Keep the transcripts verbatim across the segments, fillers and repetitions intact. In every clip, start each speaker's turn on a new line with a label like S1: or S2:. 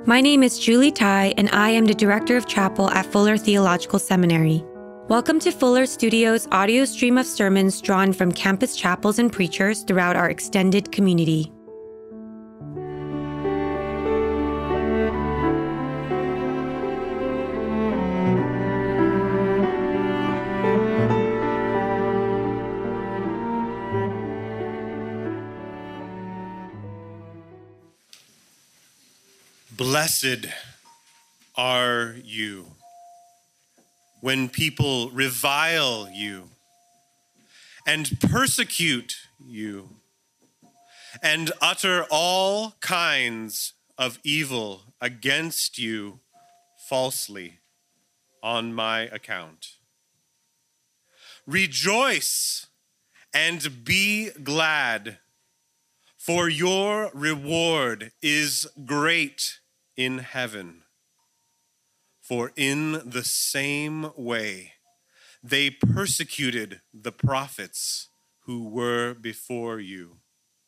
S1: My name is Julie Tai, and I am the Director of Chapel at Fuller Theological Seminary. Welcome to Fuller Studios' audio stream of sermons drawn from campus chapels and preachers throughout our extended community.
S2: Blessed are you when people revile you and persecute you and utter all kinds of evil against you falsely on my account. Rejoice and be glad, for your reward is great in heaven. For in the same way they persecuted the prophets who were before you.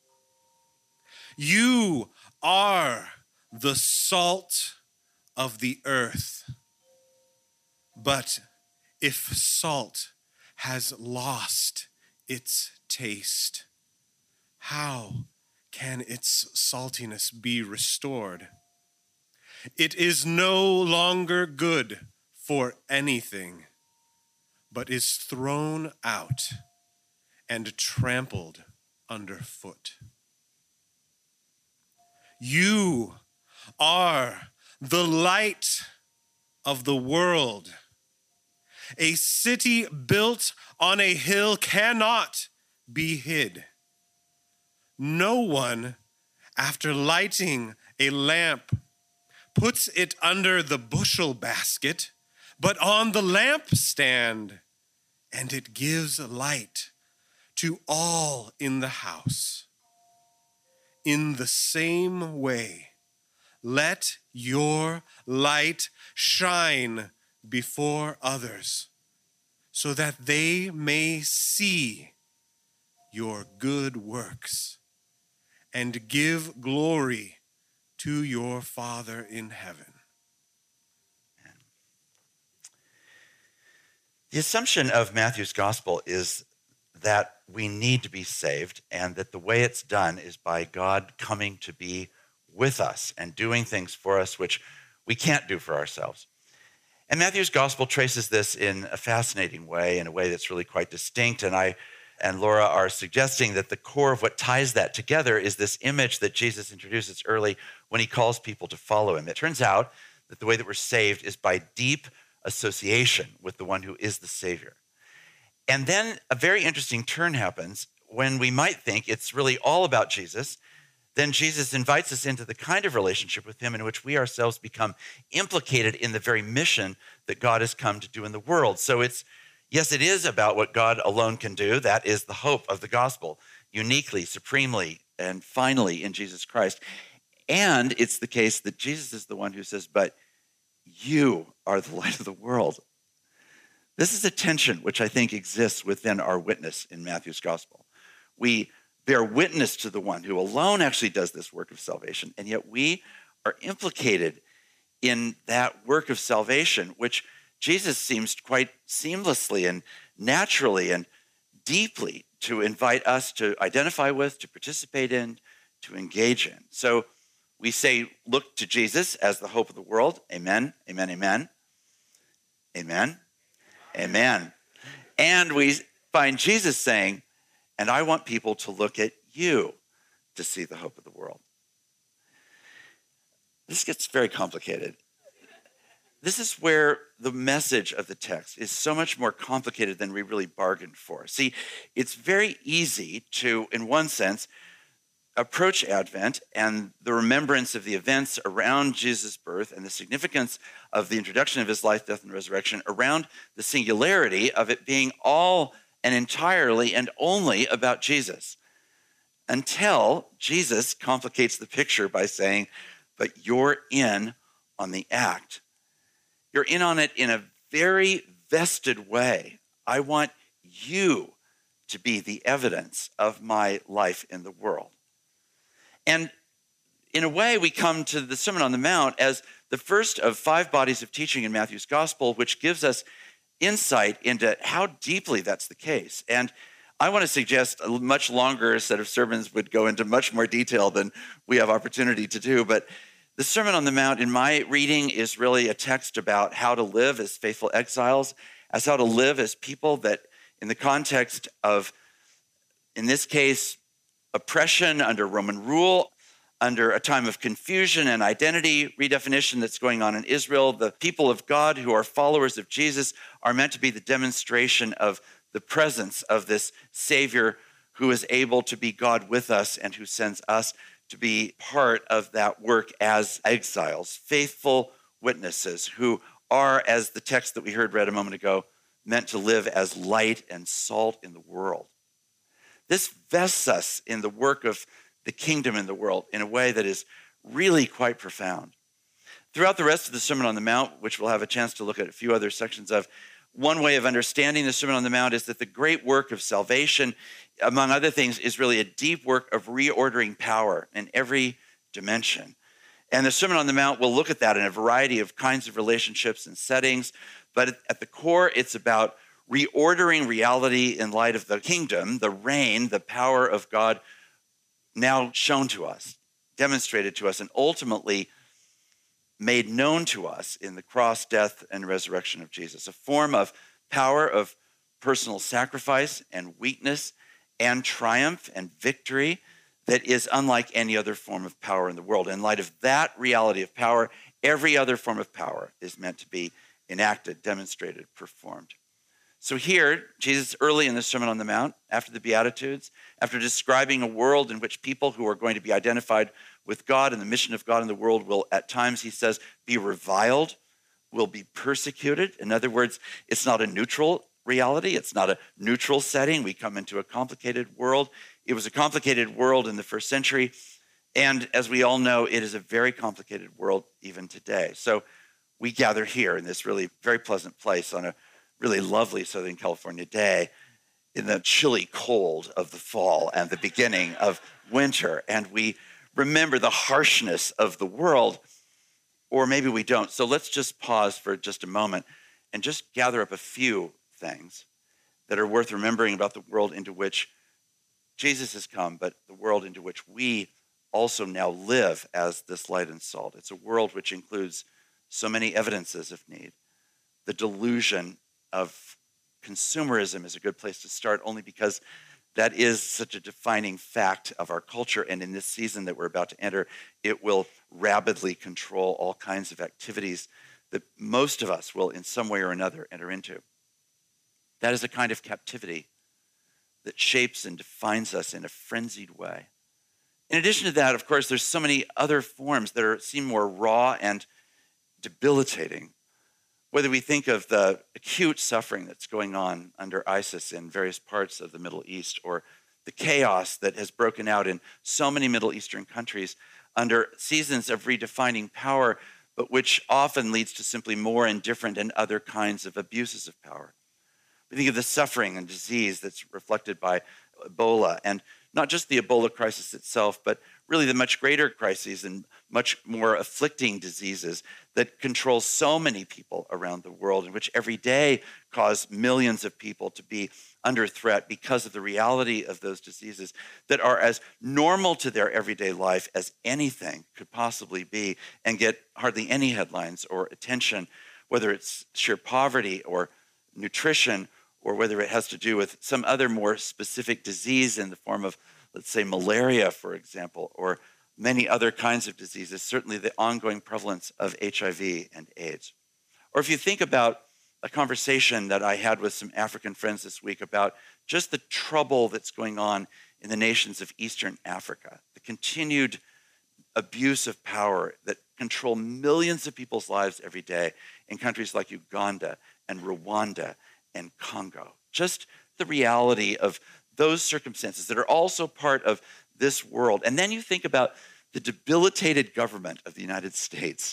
S2: You are the salt of the earth. But if salt has lost its taste, how can its saltiness be restored? It is no longer good for anything, but is thrown out and trampled underfoot. You are the light of the world. A city built on a hill cannot be hid. No one, after lighting a lamp, puts it under the bushel basket, but on the lampstand, and it gives light to all in the house. In the same way, let your light shine before others, so that they may see your good works and give glory to your Father in heaven.
S3: The assumption of Matthew's gospel is that we need to be saved, and that the way it's done is by God coming to be with us and doing things for us which we can't do for ourselves. And Matthew's gospel traces this in a fascinating way, in a way that's really quite distinct. And I and Laura are suggesting that the core of what ties that together is this image that Jesus introduces early when he calls people to follow him. It turns out that the way that we're saved is by deep association with the one who is the Savior. And then a very interesting turn happens when we might think it's really all about Jesus. Then Jesus invites us into the kind of relationship with him in which we ourselves become implicated in the very mission that God has come to do in the world. So it's, yes, it is about what God alone can do. That is the hope of the gospel, uniquely, supremely, and finally in Jesus Christ. And it's the case that Jesus is the one who says, but you are the light of the world. This is a tension which I think exists within our witness in Matthew's gospel. We bear witness to the one who alone actually does this work of salvation, and yet we are implicated in that work of salvation, which Jesus seems quite seamlessly and naturally and deeply to invite us to identify with, to participate in, to engage in. So we say, look to Jesus as the hope of the world. Amen, amen, amen. Amen, amen. And we find Jesus saying, and I want people to look at you to see the hope of the world. This gets very complicated. This is where the message of the text is so much more complicated than we really bargained for. See, it's very easy to, in one sense, approach Advent and the remembrance of the events around Jesus' birth and the significance of the introduction of his life, death, and resurrection around the singularity of it being all and entirely and only about Jesus, until Jesus complicates the picture by saying, but you're in on the act. You're in on it in a very vested way. I want you to be the evidence of my life in the world. And in a way, we come to the Sermon on the Mount as the first of five bodies of teaching in Matthew's gospel, which gives us insight into how deeply that's the case. And I want to suggest a much longer set of sermons would go into much more detail than we have opportunity to do. But the Sermon on the Mount, in my reading, is really a text about how to live as faithful exiles, as how to live as people that, in the context of, in this case, oppression under Roman rule, under a time of confusion and identity redefinition that's going on in Israel, the people of God who are followers of Jesus are meant to be the demonstration of the presence of this Savior who is able to be God with us and who sends us to be part of that work as exiles, faithful witnesses who are, as the text that we heard read a moment ago, meant to live as light and salt in the world. This vests us in the work of the kingdom in the world in a way that is really quite profound. Throughout the rest of the Sermon on the Mount, which we'll have a chance to look at a few other sections of, one way of understanding the Sermon on the Mount is that the great work of salvation, among other things, is really a deep work of reordering power in every dimension. And the Sermon on the Mount will look at that in a variety of kinds of relationships and settings, but at the core, it's about reordering reality in light of the kingdom, the reign, the power of God now shown to us, demonstrated to us, and ultimately made known to us in the cross, death, and resurrection of Jesus, a form of power of personal sacrifice and weakness and triumph and victory that is unlike any other form of power in the world. In light of that reality of power, every other form of power is meant to be enacted, demonstrated, performed. So here, Jesus, early in the Sermon on the Mount, after the Beatitudes, after describing a world in which people who are going to be identified with God and the mission of God in the world will, at times, he says, be reviled, will be persecuted. In other words, it's not a neutral reality. It's not a neutral setting. We come into a complicated world. It was a complicated world in the first century. And as we all know, it is a very complicated world even today. So we gather here in this really very pleasant place on a really lovely Southern California day in the chilly cold of the fall and the beginning of winter. And we remember the harshness of the world, or maybe we don't. So let's just pause for just a moment and just gather up a few things that are worth remembering about the world into which Jesus has come, but the world into which we also now live as this light and salt. It's a world which includes so many evidences of need. The delusion of consumerism is a good place to start, only because that is such a defining fact of our culture. And in this season that we're about to enter, it will rapidly control all kinds of activities that most of us will in some way or another enter into. That is a kind of captivity that shapes and defines us in a frenzied way. In addition to that, of course, there's so many other forms that are, seem more raw and debilitating. Whether we think of the acute suffering that's going on under ISIS in various parts of the Middle East, or the chaos that has broken out in so many Middle Eastern countries under seasons of redefining power, but which often leads to simply more and different and other kinds of abuses of power. We think of the suffering and disease that's reflected by Ebola, and not just the Ebola crisis itself, but really the much greater crises and much more afflicting diseases that control so many people around the world, and which every day cause millions of people to be under threat because of the reality of those diseases that are as normal to their everyday life as anything could possibly be, and get hardly any headlines or attention, whether it's sheer poverty or nutrition, or whether it has to do with some other more specific disease in the form of, let's say, malaria, for example, or many other kinds of diseases, certainly the ongoing prevalence of H I V and AIDS. Or if you think about a conversation that I had with some African friends this week about just the trouble that's going on in the nations of Eastern Africa, the continued abuse of power that control millions of people's lives every day in countries like Uganda and Rwanda and Congo. Just the reality of those circumstances that are also part of this world. And then you think about the debilitated government of the United States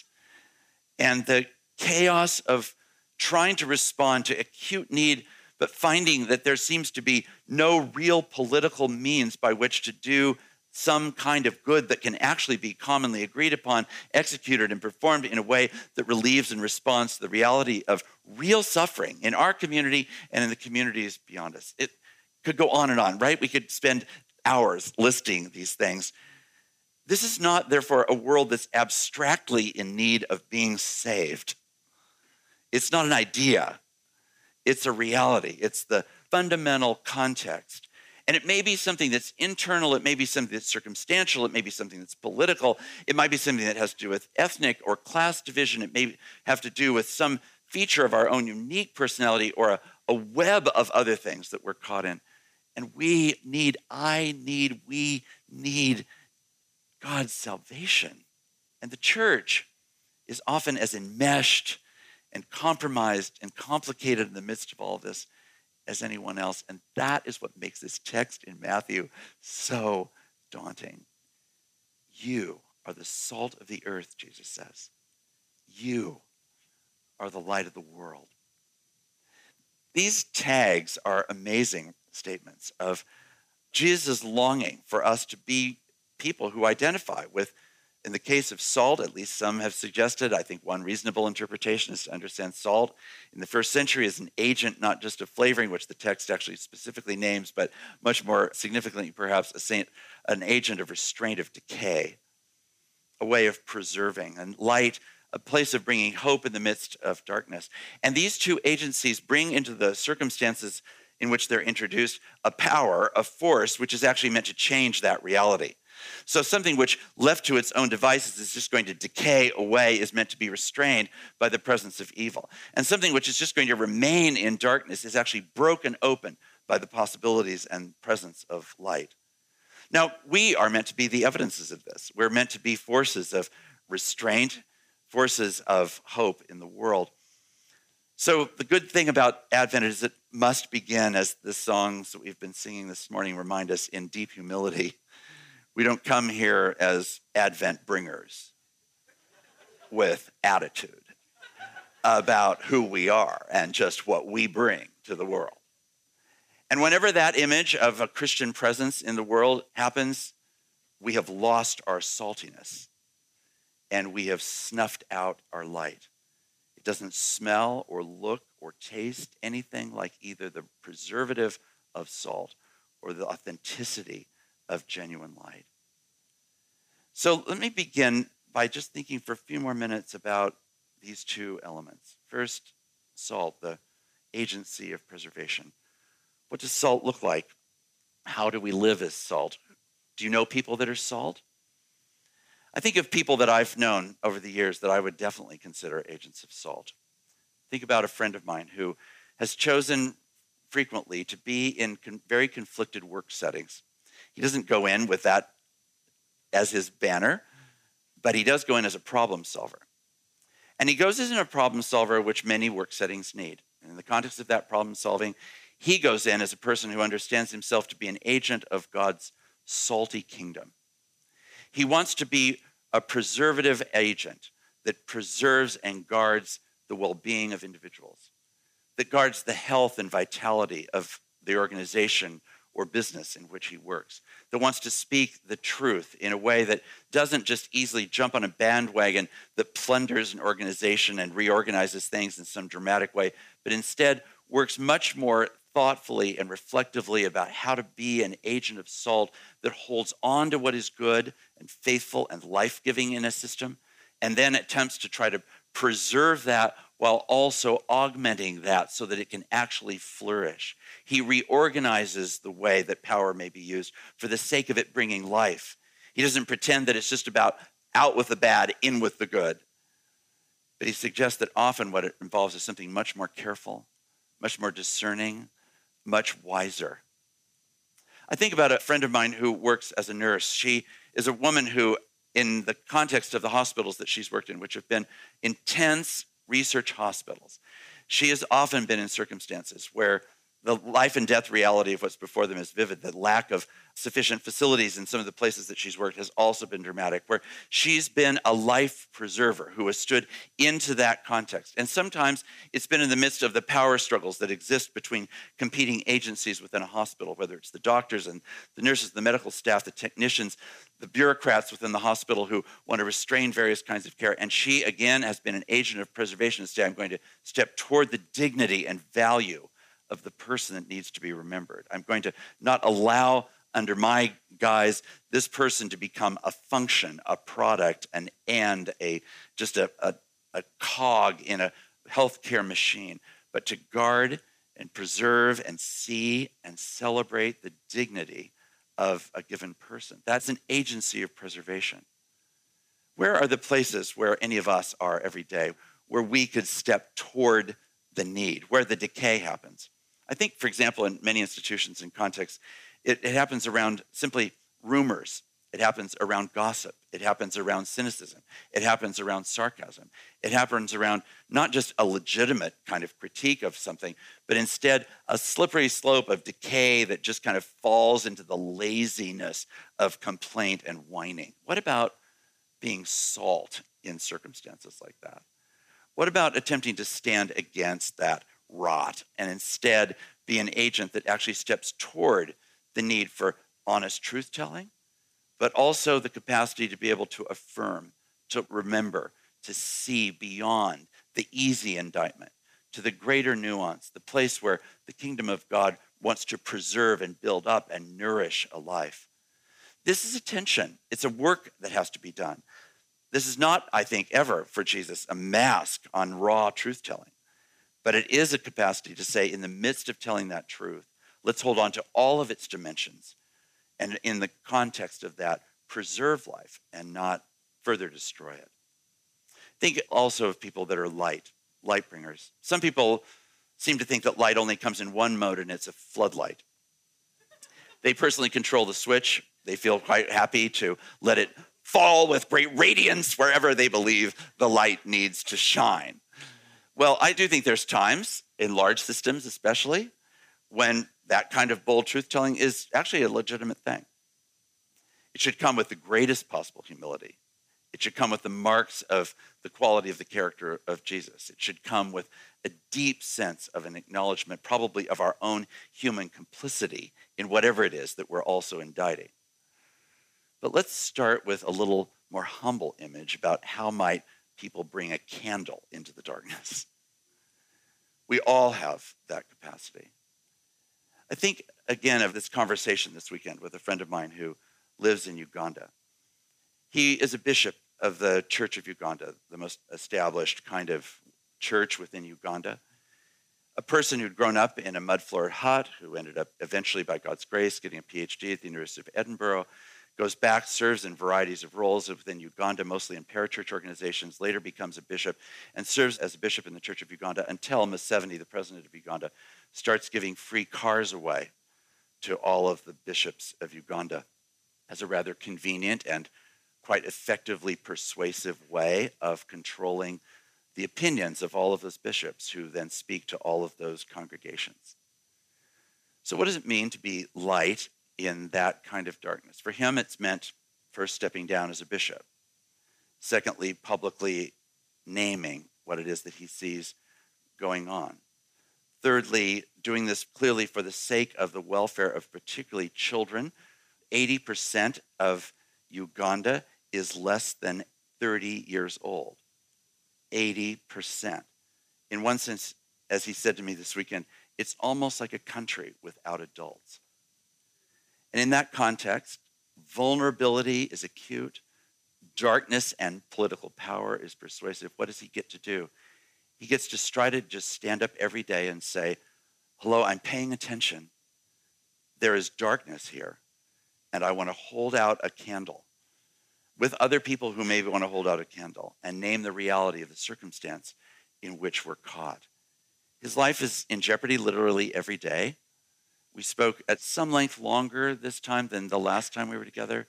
S3: and the chaos of trying to respond to acute need, but finding that there seems to be no real political means by which to do some kind of good that can actually be commonly agreed upon, executed, and performed in a way that relieves and responds to the reality of real suffering in our community and in the communities beyond us. It could go on and on, right? We could spend hours listing these things. This is not, therefore, a world that's abstractly in need of being saved. It's not an idea. It's a reality. It's the fundamental context. And it may be something that's internal. It may be something that's circumstantial. It may be something that's political. It might be something that has to do with ethnic or class division. It may have to do with some feature of our own unique personality or a, a web of other things that we're caught in. And we need, I need, we need God's salvation. And the church is often as enmeshed and compromised and complicated in the midst of all of this as anyone else. And that is what makes this text in Matthew so daunting. You are the salt of the earth, Jesus says. You are the light of the world. These tags are amazing statements of Jesus' longing for us to be people who identify with, in the case of salt, at least some have suggested, I think one reasonable interpretation is to understand salt in the first century as an agent, not just of flavoring, which the text actually specifically names, but much more significantly, perhaps, a saint, an agent of restraint of decay, a way of preserving, and light, a place of bringing hope in the midst of darkness. And these two agencies bring into the circumstances in which they're introduced a power, a force, which is actually meant to change that reality. So something which left to its own devices is just going to decay away is meant to be restrained by the presence of evil. And something which is just going to remain in darkness is actually broken open by the possibilities and presence of light. Now, we are meant to be the evidences of this. We're meant to be forces of restraint, forces of hope in the world. So the good thing about Advent is it must begin, as the songs that we've been singing this morning remind us, in deep humility. We don't come here as Advent bringers with attitude about who we are and just what we bring to the world. And whenever that image of a Christian presence in the world happens, we have lost our saltiness and we have snuffed out our light. It doesn't smell or look or taste anything like either the preservative of salt or the authenticity of genuine light. So let me begin by just thinking for a few more minutes about these two elements. First, salt, the agency of preservation. What does salt look like? How do we live as salt? Do you know people that are salt? I think of people that I've known over the years that I would definitely consider agents of salt. Think about a friend of mine who has chosen frequently to be in con- very conflicted work settings. He doesn't go in with that as his banner, but he does go in as a problem solver. And he goes in as a problem solver, which many work settings need. And in the context of that problem solving, he goes in as a person who understands himself to be an agent of God's salty kingdom. He wants to be a preservative agent that preserves and guards the well-being of individuals, that guards the health and vitality of the organization or business in which he works, that wants to speak the truth in a way that doesn't just easily jump on a bandwagon that plunders an organization and reorganizes things in some dramatic way, but instead works much more thoughtfully and reflectively about how to be an agent of salt that holds on to what is good and faithful and life-giving in a system, and then attempts to try to preserve that while also augmenting that so that it can actually flourish. He reorganizes the way that power may be used for the sake of it bringing life. He doesn't pretend that it's just about out with the bad, in with the good. But he suggests that often what it involves is something much more careful, much more discerning, much wiser. I think about a friend of mine who works as a nurse. She is a woman who, in the context of the hospitals that she's worked in, which have been intense research hospitals, she has often been in circumstances where The life and death reality of what's before them is vivid. The lack of sufficient facilities in some of the places that she's worked has also been dramatic, where she's been a life preserver who has stood into that context. And sometimes it's been in the midst of the power struggles that exist between competing agencies within a hospital, whether it's the doctors and the nurses, the medical staff, the technicians, the bureaucrats within the hospital who want to restrain various kinds of care. And she, again, has been an agent of preservation to say, I'm going to step toward the dignity and value of the person that needs to be remembered. I'm going to not allow under my guise this person to become a function, a product, an end, a just a, a, a cog in a healthcare machine, but to guard and preserve and see and celebrate the dignity of a given person. That's an agency of preservation. Where are the places where any of us are every day where we could step toward the need, where the decay happens? I think, for example, in many institutions and contexts, it, it happens around simply rumors. It happens around gossip. It happens around cynicism. It happens around sarcasm. It happens around not just a legitimate kind of critique of something, but instead a slippery slope of decay that just kind of falls into the laziness of complaint and whining. What about being salt in circumstances like that? What about attempting to stand against that rot and instead be an agent that actually steps toward the need for honest truth-telling, but also the capacity to be able to affirm, to remember, to see beyond the easy indictment to the greater nuance, the place where the kingdom of God wants to preserve and build up and nourish a life. This is a tension. It's a work that has to be done. This is not, I think, ever for Jesus a mask on raw truth-telling. But it is a capacity to say, in the midst of telling that truth, let's hold on to all of its dimensions. And in the context of that, preserve life and not further destroy it. Think also of people that are light, light bringers. Some people seem to think that light only comes in one mode, and it's a floodlight. They personally control the switch. They feel quite happy to let it fall with great radiance wherever they believe the light needs to shine. Well, I do think there's times, in large systems especially, when that kind of bold truth-telling is actually a legitimate thing. It should come with the greatest possible humility. It should come with the marks of the quality of the character of Jesus. It should come with a deep sense of an acknowledgement, probably of our own human complicity in whatever it is that we're also indicting. But let's start with a little more humble image about how might people bring a candle into the darkness. We all have that capacity. I think, again, of this conversation this weekend with a friend of mine who lives in Uganda. He is a bishop of the Church of Uganda, the most established kind of church within Uganda. A person who'd grown up in a mud-floored hut, who ended up eventually, by God's grace, getting a P H D at the University of Edinburgh, goes back, serves in varieties of roles within Uganda, mostly in parachurch organizations, later becomes a bishop, and serves as a bishop in the Church of Uganda until Museveni, the president of Uganda, starts giving free cars away to all of the bishops of Uganda as a rather convenient and quite effectively persuasive way of controlling the opinions of all of those bishops who then speak to all of those congregations. So what does it mean to be light in that kind of darkness? For him, it's meant first stepping down as a bishop. Secondly, publicly naming what it is that he sees going on. Thirdly, doing this clearly for the sake of the welfare of particularly children. eighty percent of Uganda is less than thirty years old. eighty percent. In one sense, as he said to me this weekend, it's almost like a country without adults. And in that context, vulnerability is acute, darkness and political power is persuasive. What does he get to do? He gets to try to just stand up every day and say, hello, I'm paying attention. There is darkness here, and I want to hold out a candle with other people who maybe want to hold out a candle and name the reality of the circumstance in which we're caught. His life is in jeopardy literally every day. We spoke at some length longer this time than the last time we were together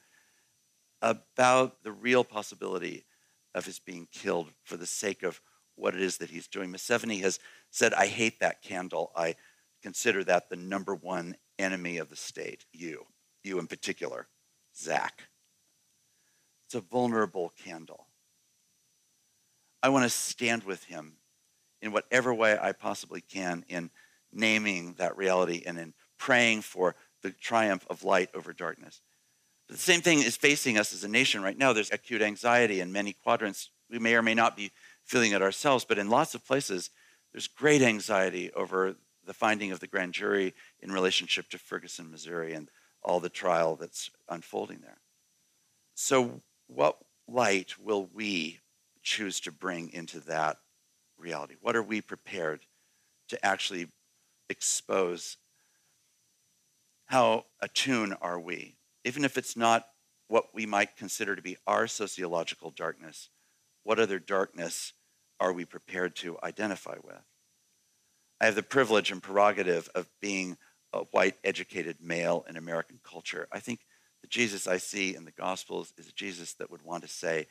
S3: about the real possibility of his being killed for the sake of what it is that he's doing. Museveni has said, I hate that candle. I consider that the number one enemy of the state, you, you in particular, Zach. It's a vulnerable candle. I want to stand with him in whatever way I possibly can in naming that reality and in praying for the triumph of light over darkness. But the same thing is facing us as a nation right now. There's acute anxiety in many quadrants. We may or may not be feeling it ourselves, but in lots of places, there's great anxiety over the finding of the grand jury in relationship to Ferguson, Missouri, and all the trial that's unfolding there. So what light will we choose to bring into that reality? What are we prepared to actually expose? How attuned are we? Even if it's not what we might consider to be our sociological darkness, what other darkness are we prepared to identify with? I have the privilege and prerogative of being a white, educated male in American culture. I think the Jesus I see in the Gospels is a Jesus that would want to say,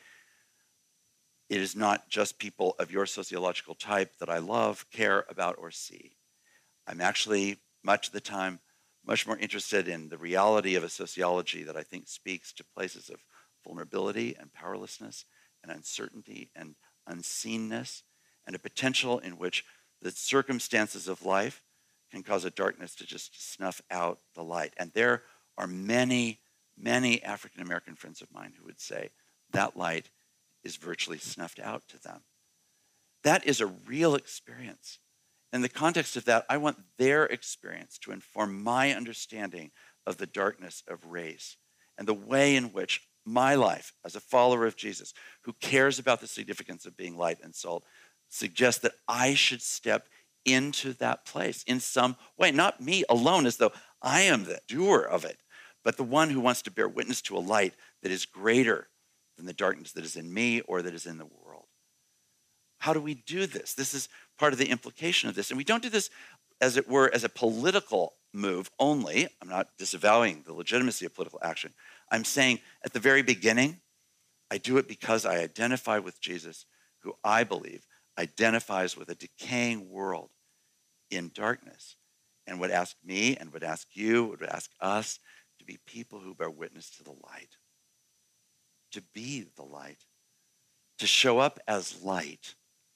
S3: it is not just people of your sociological type that I love, care about, or see. I'm actually, much of the time, much more interested in the reality of a sociology that I think speaks to places of vulnerability and powerlessness and uncertainty and unseenness and a potential in which the circumstances of life can cause a darkness to just snuff out the light. And there are many, many African American friends of mine who would say that light is virtually snuffed out to them. That is a real experience. In the context of that, I want their experience to inform my understanding of the darkness of race and the way in which my life as a follower of Jesus, who cares about the significance of being light and salt, suggests that I should step into that place in some way, not me alone as though I am the doer of it, but the one who wants to bear witness to a light that is greater than the darkness that is in me or that is in the world. How do we do this? This is part of the implication of this. And we don't do this, as it were, as a political move only. I'm not disavowing the legitimacy of political action. I'm saying at the very beginning, I do it because I identify with Jesus, who I believe identifies with a decaying world in darkness, and would ask me and would ask you, would ask us to be people who bear witness to the light, to be the light, to show up as light.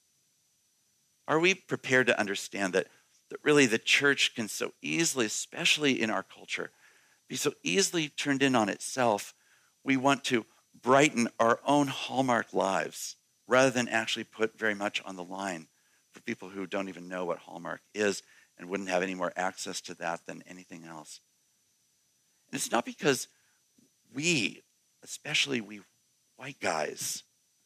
S3: Are we prepared to understand that, that really the church can so easily, especially in our culture, be so easily turned in on itself? We want to brighten our own hallmark lives rather than actually put very much on the line for people who don't even know what Hallmark is and wouldn't have any more access to that than anything else. And it's not because we, especially we white guys,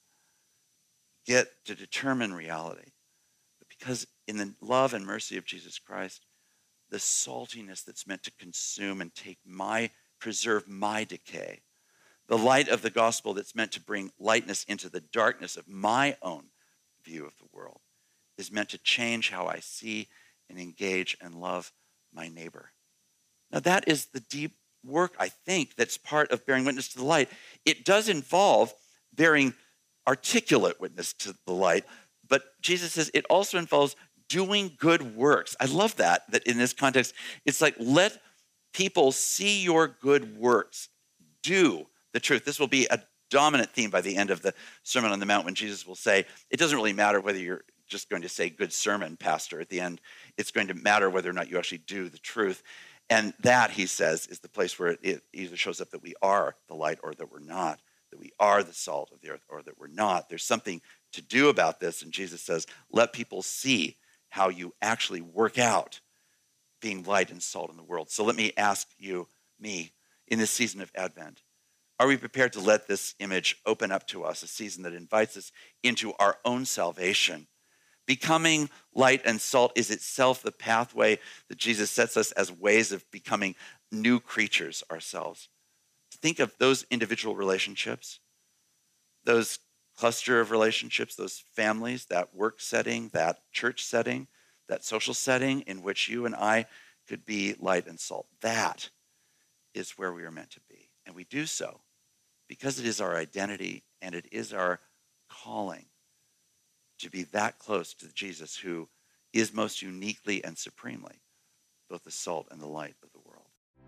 S3: get to determine reality, but because in the love and mercy of Jesus Christ, the saltiness that's meant to consume and take my, preserve my decay, the light of the gospel that's meant to bring lightness into the darkness of my own view of the world, is meant to change how I see and engage and love my neighbor. Now that is the deep work, I think, that's part of bearing witness to the light. It does involve bearing articulate witness to the light, but Jesus says it also involves doing good works. I love that, that in this context, it's like, let people see your good works. Do the truth. This will be a dominant theme by the end of the Sermon on the Mount, when Jesus will say, it doesn't really matter whether you're just going to say good sermon, pastor, at the end. It's going to matter whether or not you actually do the truth. And that, he says, is the place where it either shows up that we are the light or that we're not, that we are the salt of the earth or that we're not. There's something to do about this. And Jesus says, let people see how you actually work out being light and salt in the world. So let me ask you, me, in this season of Advent, are we prepared to let this image open up to us, a season that invites us into our own salvation? Becoming light and salt is itself the pathway that Jesus sets us as ways of becoming new creatures ourselves. Think of those individual relationships, those cluster of relationships, those families, that work setting, that church setting, that social setting in which you and I could be light and salt. That is where we are meant to be. And we do so because it is our identity and it is our calling to be that close to Jesus, who is most uniquely and supremely both the salt and the light of the world.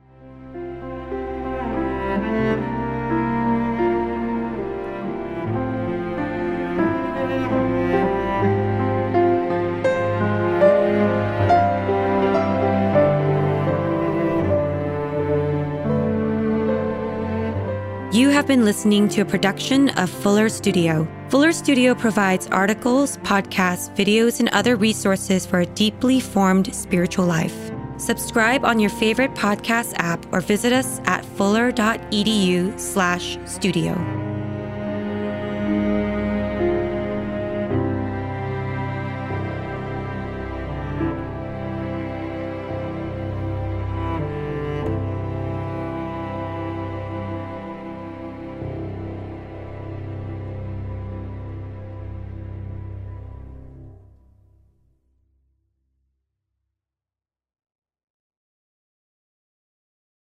S1: You have been listening to a production of Fuller Studio. Fuller Studio provides articles, podcasts, videos, and other resources for a deeply formed spiritual life. Subscribe on your favorite podcast app or visit us at fuller dot e d u slash studio.